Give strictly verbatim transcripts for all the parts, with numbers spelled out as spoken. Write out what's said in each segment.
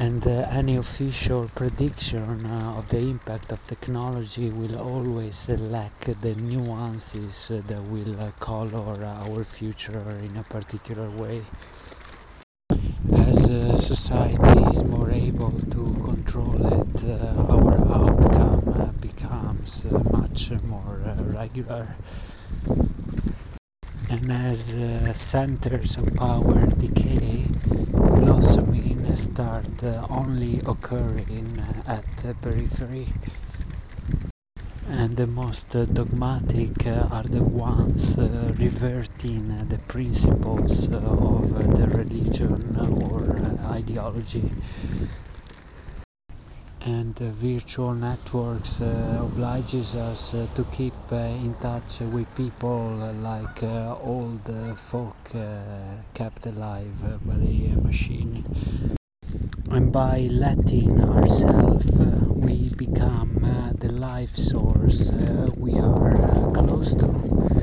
And uh, any official prediction uh, of the impact of technology will always uh, lack the nuances uh, that will uh, color our future in a particular way. As uh, society is more able to control it, uh, our outcome uh, becomes uh, much more uh, regular. And as uh, centers of power decay, blossoming start uh, only occurring at the periphery. And the most uh, dogmatic uh, are the ones uh, reverting uh, the principles uh, of uh, the religion or uh, ideology. And uh, virtual networks uh, obliges us uh, to keep uh, in touch with people uh, like uh, old uh, folk uh, kept alive uh, by the machine. And by letting ourselves, uh, we become uh, the life source uh, we are uh, close to.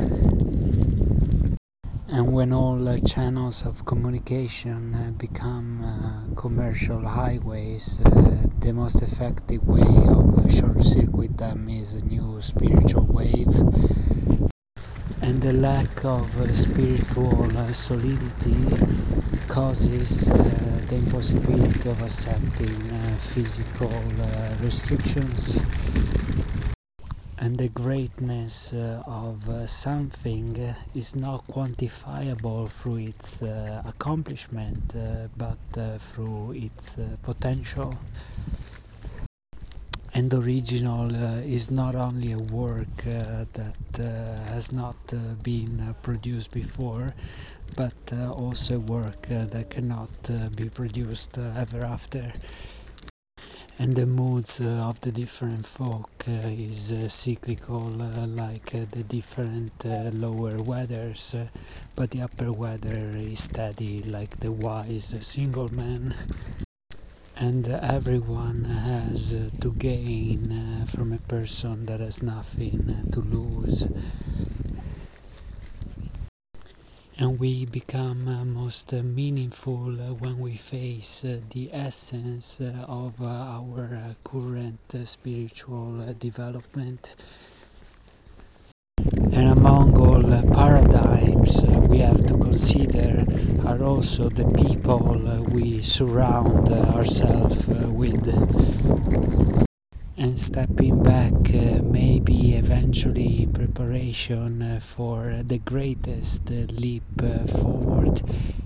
And when all uh, channels of communication uh, become uh, commercial highways, uh, the most effective way of uh, short-circuit them is a new spiritual wave. And the lack of uh, spiritual uh, solidity causes uh, the impossibility of accepting uh, physical uh, restrictions. And the greatness uh, of uh, something uh, is not quantifiable through its uh, accomplishment, uh, but uh, through its uh, potential. And original uh, is not only a work uh, that uh, has not uh, been uh, produced before, but uh, also a work uh, that cannot uh, be produced uh, ever after. And the moods uh, of the different folk uh, is uh, cyclical, uh, like uh, the different uh, lower weathers, uh, but the upper weather is steady, like the wise uh, single man. And uh, everyone has uh, to gain uh, from a person that has nothing uh, to lose. And we become uh, most uh, meaningful uh, when we face uh, the essence uh, of uh, our uh, current uh, spiritual uh, development. And among all uh, paradigms uh, we have to consider are also the people uh, we surround uh, ourselves uh, with. And stepping back uh, maybe eventually in preparation uh, for uh, the greatest uh, leap uh, forward.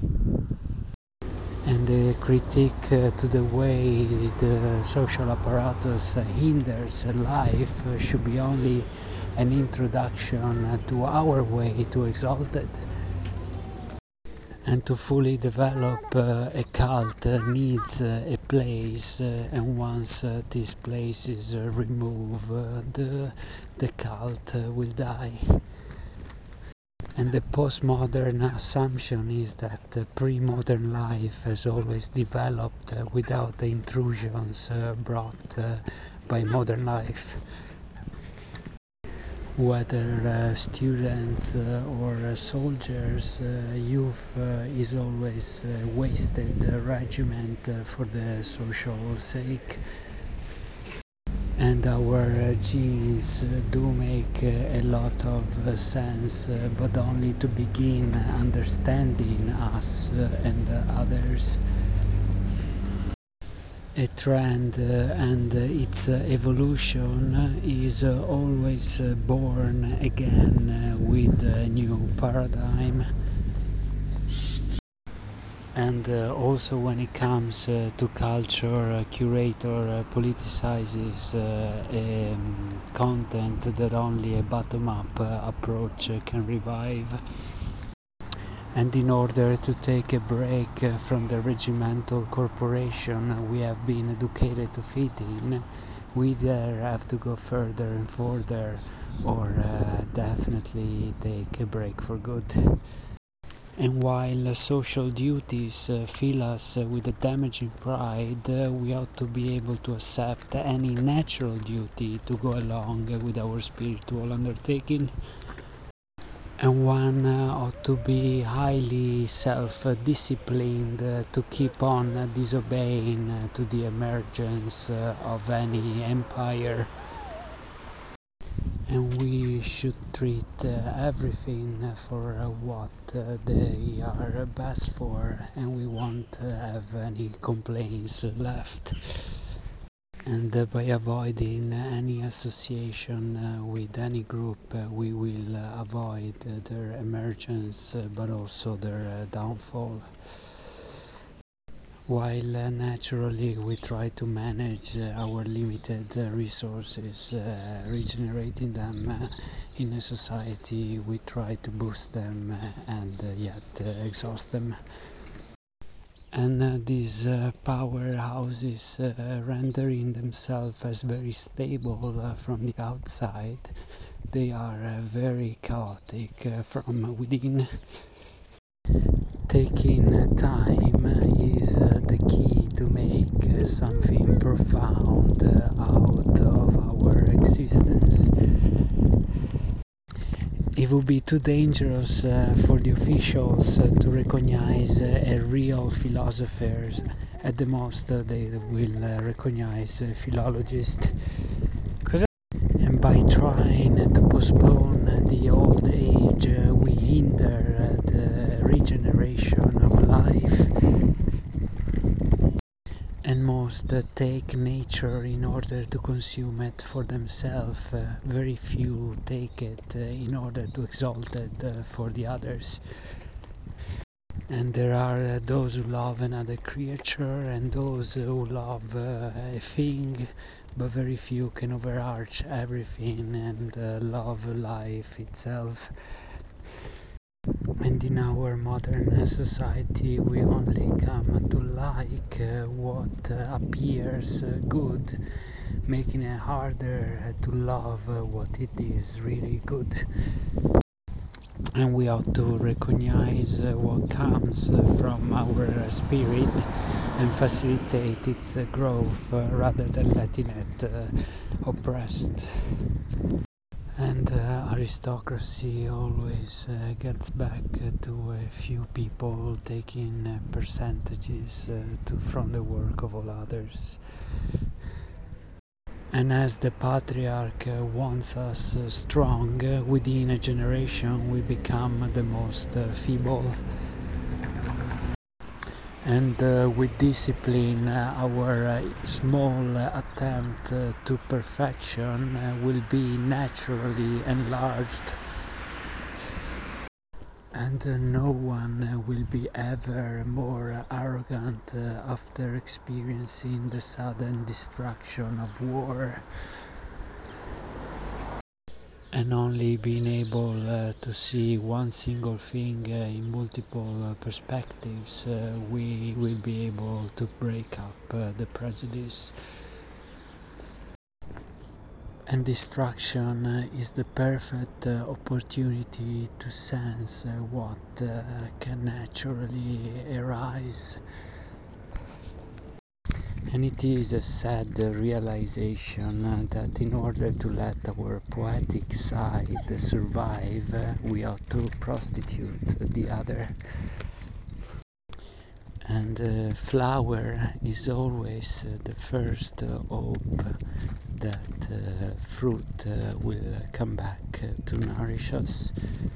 And the critique uh, to the way the social apparatus uh, hinders uh, life uh, should be only an introduction uh, to our way to exalt it. And to fully develop uh, a cult uh, needs uh, a place, uh, and once uh, this place is uh, removed, uh, the, the cult uh, will die. And the postmodern assumption is that uh, pre-modern life has always developed uh, without the intrusions uh, brought uh, by modern life. Whether uh, students uh, or uh, soldiers, uh, youth uh, is always uh, wasted uh, regiment uh, for the social sake. And our uh, genes uh, do make uh, a lot of uh, sense, uh, but only to begin understanding us uh, and uh, others. A trend uh, and uh, its uh, evolution uh, is uh, always uh, born again uh, with a new paradigm. And uh, also when it comes uh, to culture, uh, curator uh, politicizes uh, um, content that only a bottom-up uh, approach uh, can revive. And in order to take a break uh, from the regimental corporation uh, we have been educated to fit in, we either have to go further and further, or uh, definitely take a break for good. And while uh, social duties uh, fill us uh, with a damaging pride, uh, we ought to be able to accept any natural duty to go along uh, with our spiritual undertaking. and one uh, ought to be highly self-disciplined uh, to keep on uh, disobeying uh, to the emergence uh, of any empire. And we should treat uh, everything for uh, what uh, they are best for, and we won't uh, have any complaints left. And uh, by avoiding any association uh, with any group, uh, we will uh, avoid uh, their emergence, uh, but also their uh, downfall. While uh, naturally we try to manage uh, our limited uh, resources, uh, regenerating them uh, in a society, we try to boost them uh, and uh, yet uh, exhaust them. And uh, these uh, powerhouses uh, rendering themselves as very stable uh, from the outside, they are uh, very chaotic uh, from within. Taking uh, time uh, is uh, the key to make uh, something profound uh, out of our existence. It would be too dangerous uh, for the officials uh, to recognize uh, a real philosopher. At the most, uh, they will uh, recognize a philologist. And by trying uh, to postpone uh, the old age, uh, we hinder uh, the regeneration of life. And most uh, take nature in order to consume it for themselves. Uh, very few take it uh, in order to exalt it uh, for the others. And there are uh, those who love another creature and those who love uh, a thing, but very few can overarch everything and uh, love life itself. And in our modern society, we only come to like uh, what uh, appears uh, good, making it harder to love uh, what it is really good. And we ought to recognize uh, what comes uh, from our uh, spirit and facilitate its uh, growth uh, rather than letting it uh, oppressed. And uh, aristocracy always uh, gets back uh, to a few people taking uh, percentages uh, to, from the work of all others. And as the patriarch uh, wants us uh, strong, uh, within a generation we become the most uh, feeble. And uh, with discipline, uh, our uh, small uh, attempt uh, to perfection uh, will be naturally enlarged. And uh, no one uh, will be ever more uh, arrogant uh, after experiencing the sudden destruction of war. And only being able uh, to see one single thing uh, in multiple uh, perspectives, uh, we will be able to break up uh, the prejudice. And destruction uh, is the perfect uh, opportunity to sense uh, what uh, can naturally arise. And it is a sad realization uh, that in order to let our poetic side survive, uh, we ought to prostitute the other. And uh, flower is always uh, the first uh, hope that uh, fruit uh, will come back uh, to nourish us.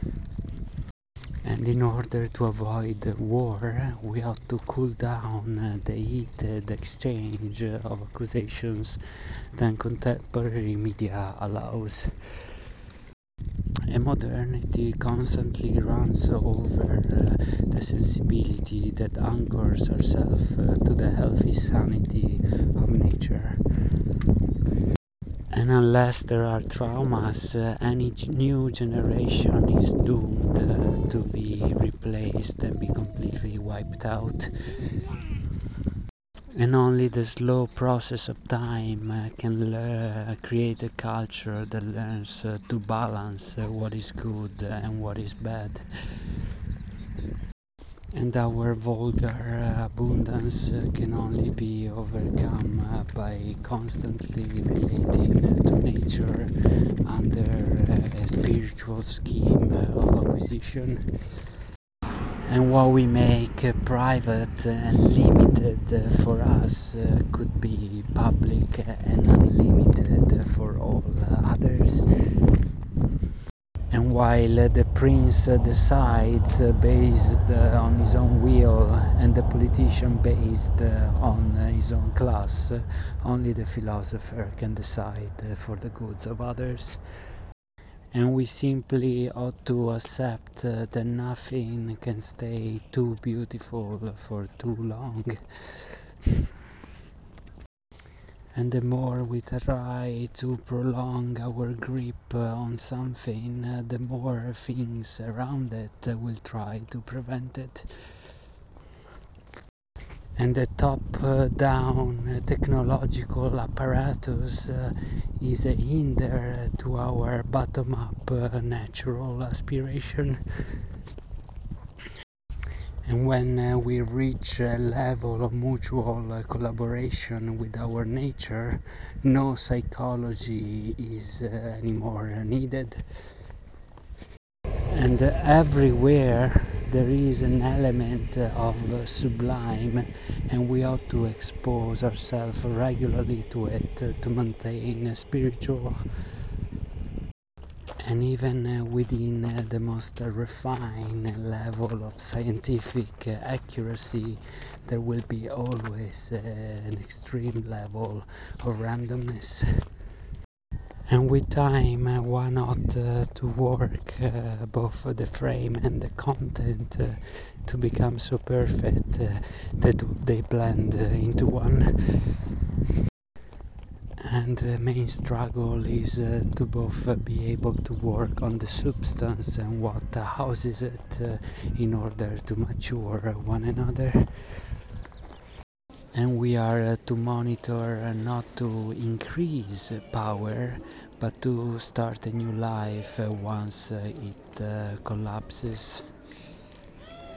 And in order to avoid war, we ought to cool down uh, the heated exchange of accusations that contemporary media allows. And modernity constantly runs over uh, the sensibility that anchors ourselves uh, to the healthy sanity of nature. And unless there are traumas, uh, any new generation is doomed uh, to be replaced and be completely wiped out. And only the slow process of time uh, can uh, create a culture that learns uh, to balance uh, what is good and what is bad. And our vulgar uh, abundance uh, can only be overcome uh, by constantly relating uh, to nature under uh, a spiritual scheme uh, of acquisition. And what we make uh, private and limited uh, for us uh, could be public and unlimited for all uh, others. And while uh, the prince uh, decides uh, based uh, on his own will and the politician based uh, on uh, his own class, uh, only the philosopher can decide uh, for the goods of others. And we simply ought to accept uh, that nothing can stay too beautiful for too long. And the more we try to prolong our grip uh, on something, uh, the more things around it uh, will try to prevent it. And the top-down uh, technological apparatus uh, is a hinder to our bottom-up uh, natural aspiration. And when uh, we reach a level of mutual uh, collaboration with our nature, no psychology is uh, anymore needed. And uh, everywhere there is an element uh, of uh, sublime, and we ought to expose ourselves regularly to it uh, to maintain a spiritual. And even uh, within uh, the most uh, refined level of scientific uh, accuracy, there will be always uh, an extreme level of randomness. And with time, uh, one ought uh, to work uh, both the frame and the content uh, to become so perfect uh, that they blend uh, into one. And the main struggle is uh, to both uh, be able to work on the substance and what uh, houses it uh, in order to mature one another. And we are uh, to monitor uh, not to increase uh, power, but to start a new life uh, once uh, it uh, collapses.